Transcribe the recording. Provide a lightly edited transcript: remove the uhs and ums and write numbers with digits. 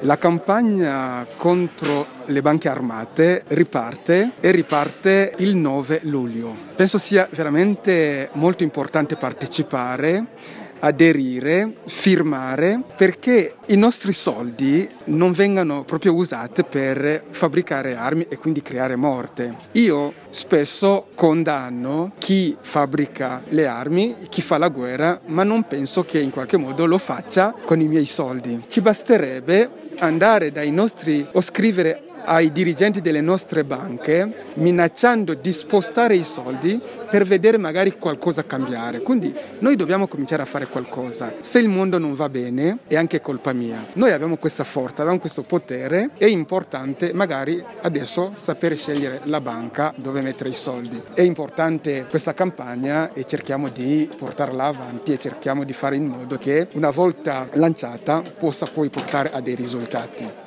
La campagna contro le banche armate riparte il 9 luglio. Penso sia veramente molto importante partecipare, aderire, firmare, perché i nostri soldi non vengano proprio usati per fabbricare armi e quindi creare morte. Io spesso condanno chi fabbrica le armi, chi fa la guerra, ma non penso che in qualche modo lo faccia con i miei soldi. Ci basterebbe andare dai nostri o scrivere ai dirigenti delle nostre banche minacciando di spostare i soldi per vedere magari qualcosa cambiare. Quindi noi dobbiamo cominciare a fare qualcosa. Se il mondo non va bene è anche colpa mia. Noi abbiamo questa forza, abbiamo questo potere, è importante magari adesso sapere scegliere la banca dove mettere i soldi. È importante questa campagna e cerchiamo di portarla avanti e cerchiamo di fare in modo che una volta lanciata possa poi portare a dei risultati.